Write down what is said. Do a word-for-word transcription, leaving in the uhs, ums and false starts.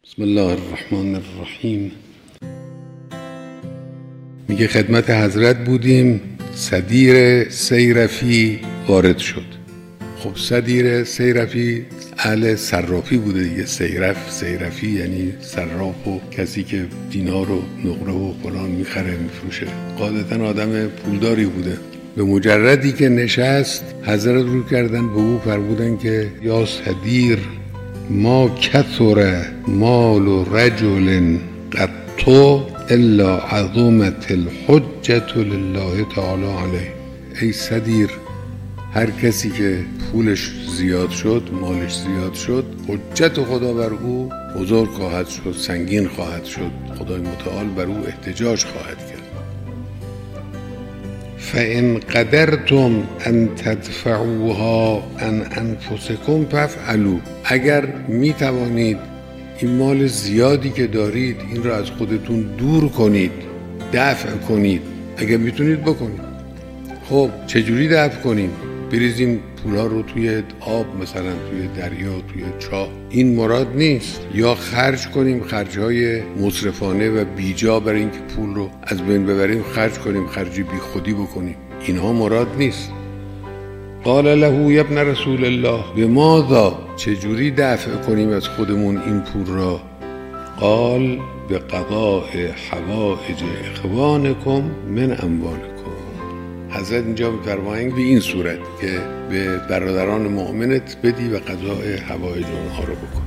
بسم الله الرحمن الرحیم. میگه خدمت حضرت بودیم، صدیر سیرفی وارد شد. خب صدیر سیرفی اهل صرافی بوده دیگه. سیرف سیرفی یعنی صراف و کسی که دینار و نقره و فلان میخره میفروشه. قاعدتا آدم پولداری بوده. به مجردی که نشست حضرت رو کردن به او، فرمودن که یا صدیر ما کثر مال رجل قط الا عظمت الحجة لله تعالی علیه. ای صدیر، هر کسی که پولش زیاد شد، مالش زیاد شد، حجت خدا بر او بزرگ خواهد شد، سنگین خواهد شد. خدای متعال بر او احتجاج خواهد کرد. فَإِنْ قَدَرْتُمْ أَنْ تَدْفَعُوهَا عَنْ أَنْفُسِكُمْ فَافْعَلُوا. اگر می توانید این مال زیادی که دارید این را از خودتون دور کنید، دفع کنید، اگر میتونید بکنید. خب چجوری دفع کنیم؟ بریزیم پولا رو توی آب، مثلا توی دریا، توی چاه، این مراد نیست. یا خرج کنیم خرجهای مصرفانه و بیجا برای اینکه پول رو از بین ببریم خرج کنیم، خرجی بی خودی بکنیم، اینها مراد نیست. قال له یا ابن رسول الله بماذا، چجوری دفع کنیم از خودمون این پول را؟ قال به قضاء حوائج اخوانکم من اموالکم. حضرت اینجا می‌فرمایند به این صورت که به برادران مؤمنت بدی و قضاء حوائج اونها رو بکن.